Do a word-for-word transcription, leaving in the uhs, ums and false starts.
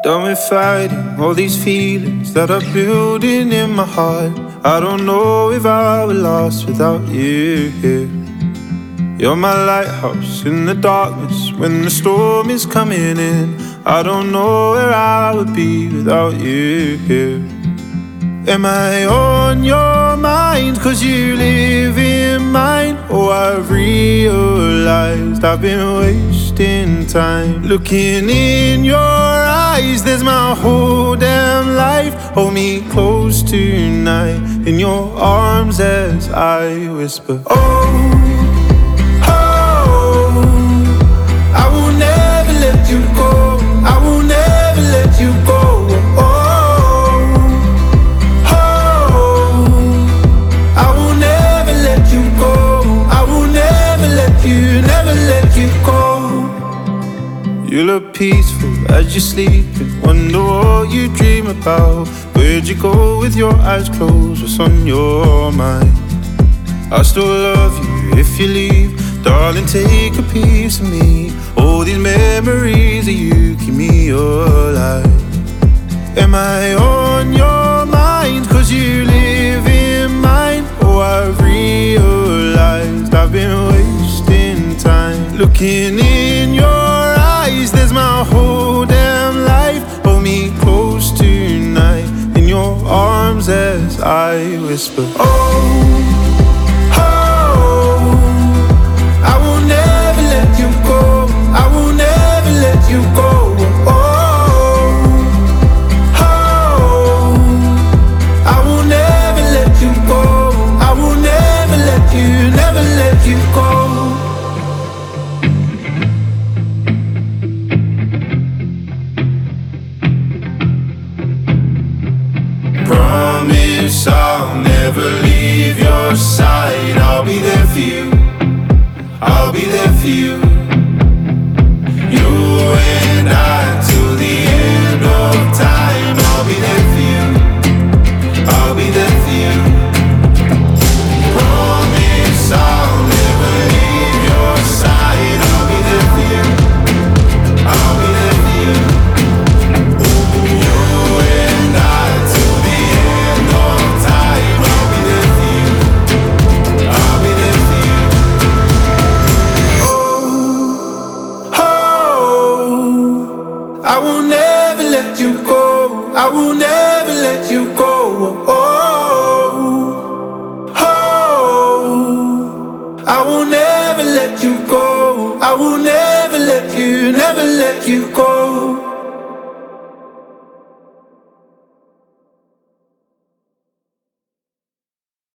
Done with fighting all these feelings that are building in my heart. I don't know if I would last without you here. You're my lighthouse in the darkness when the storm is coming in. I don't know where I would be without you here. Am I on your mind cause you live in mine? Oh, I've realized I've been wasting time looking in your eyes. There's my whole damn life. Hold me close tonight in your arms as I whisper, oh, oh, I will never let you go. I will never let you go. Oh, you look peaceful as you're sleeping. Wonder what you dream about. Where'd you go with your eyes closed? What's on your mind? I still love you if you leave. Darling, take a piece of me. All these memories of you keep me alive. Am I on your mind cause you live in mine? Oh, I've realized I've been wasting time looking in your eyes. There's my whole damn life. Hold me close tonight in your arms as I whisper, oh, oh, I will never let you go. I will never let you go. Oh, oh, I will never let you go. I will never let you, never let you go. Promise I'll never leave your side. I'll be there for you. I'll be there for you. You and I till the end of time. I'll be there for you. I'll be there for you. Promise I'll never leave your side. I'll be there for you. I'll be there for you. You and I till the end of time. I'll be there for you. I'll be there for you. Oh, oh, I will never let you go. I will never let you go. Oh, oh, I will never let you go. I will never let you, never let you go.